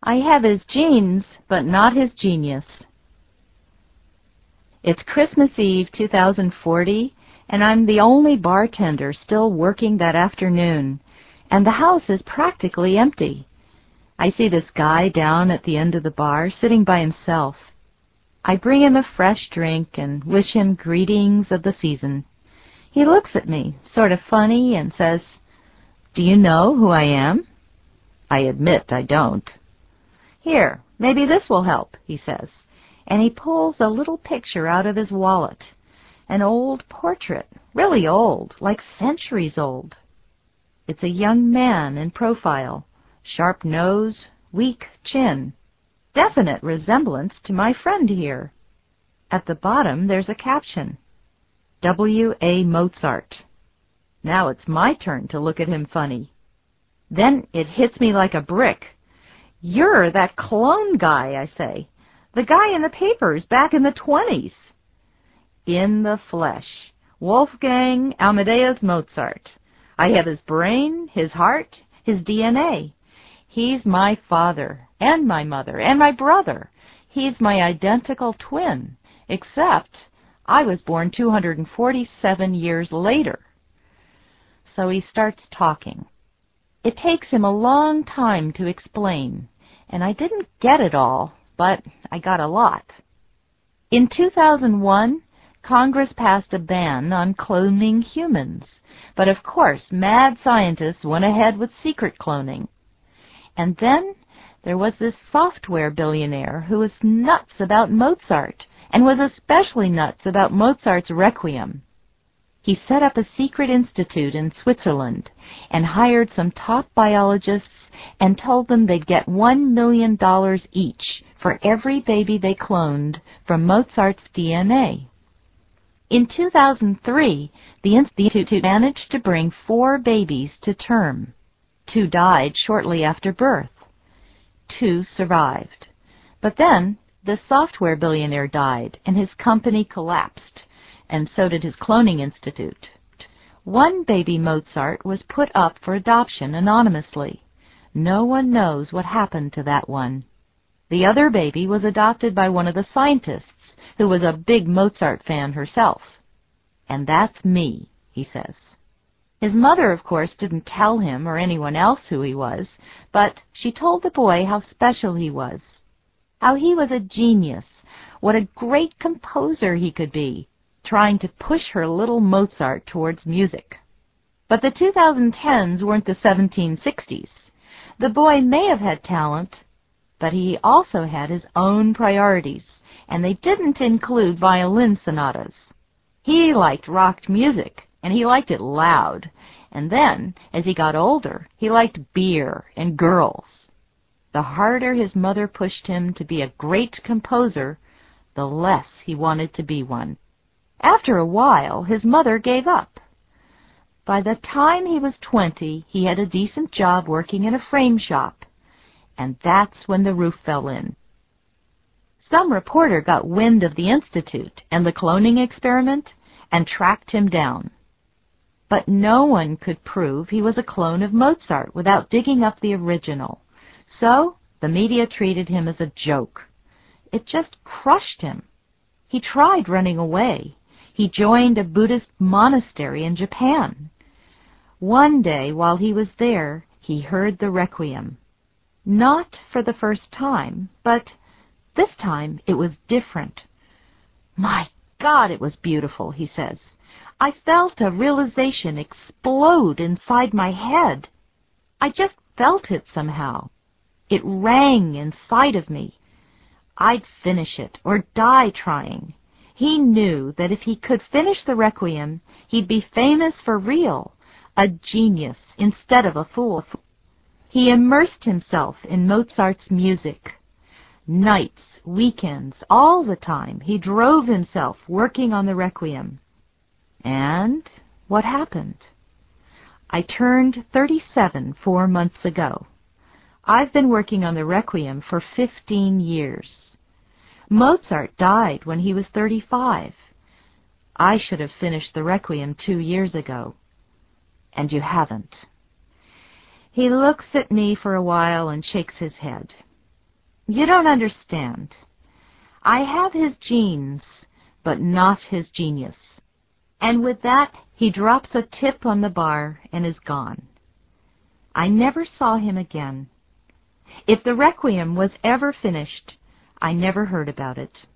I have his genes, but not his genius. It's Christmas Eve 2040, and I'm the only bartender still working that afternoon, and the house is practically empty. I see this guy down at the end of the bar, sitting by himself. I bring him a fresh drink and wish him greetings of the season. He looks at me, sort of funny, and says, "Do you know who I am?" I admit I don't. "Here, maybe this will help," he says, and he pulls a little picture out of his wallet, an old portrait, really old, like centuries old. It's a young man in profile, sharp nose, weak chin, definite resemblance to my friend here. At the bottom there's a caption, W.A. Mozart. Now it's my turn to look at him funny. Then it hits me like a brick. "You're that clone guy," I say. "The guy in the papers back in the 20s. In the flesh. Wolfgang Amadeus Mozart. I have his brain, his heart, his DNA. He's my father, and my mother, and my brother. He's my identical twin, except I was born 247 years later." So he starts talking. It takes him a long time to explain, and I didn't get it all, but I got a lot. In 2001, Congress passed a ban on cloning humans, but of course mad scientists went ahead with secret cloning. And then there was this software billionaire who was nuts about Mozart, and was especially nuts about Mozart's Requiem. He set up a secret institute in Switzerland and hired some top biologists and told them they'd get $1 million each for every baby they cloned from Mozart's DNA. In 2003, the institute managed to bring 4 babies to term. 2 died shortly after birth. 2 survived. But then the software billionaire died and his company collapsed, and so did his cloning institute. 1 baby Mozart was put up for adoption anonymously. No one knows what happened to that one. The other baby was adopted by one of the scientists, who was a big Mozart fan herself. "And that's me," he says. His mother, of course, didn't tell him or anyone else who he was, but she told the boy how special he was, how he was a genius, what a great composer he could be, trying to push her little Mozart towards music. But the 2010s weren't the 1760s. The boy may have had talent, but he also had his own priorities, and they didn't include violin sonatas. He liked rock music, and he liked it loud, and then, as he got older, he liked beer and girls. The harder his mother pushed him to be a great composer, the less he wanted to be one. After a while, his mother gave up. By the time he was 20, he had a decent job working in a frame shop, and that's when the roof fell in. Some reporter got wind of the institute and the cloning experiment and tracked him down. But no one could prove he was a clone of Mozart without digging up the original, so the media treated him as a joke. It just crushed him. He tried running away. He joined a Buddhist monastery in Japan. One day, while he was there, he heard the Requiem. Not for the first time, but this time it was different. "My God, it was beautiful," he says. "I felt a realization explode inside my head. I just felt it somehow. It rang inside of me. I'd finish it or die trying." He knew that if he could finish the Requiem, he'd be famous for real, a genius instead of a fool. He immersed himself in Mozart's music. Nights, weekends, all the time, he drove himself working on the Requiem. And what happened? I turned 37 4 months ago. I've been working on the Requiem for 15 years. Mozart died when he was 35. I should have finished the Requiem 2 years ago. And you haven't. He looks at me for a while and shakes his head. You don't understand. I have his genes, but not his genius." And with that, he drops a tip on the bar and is gone. I never saw him again. If the Requiem was ever finished, I never heard about it.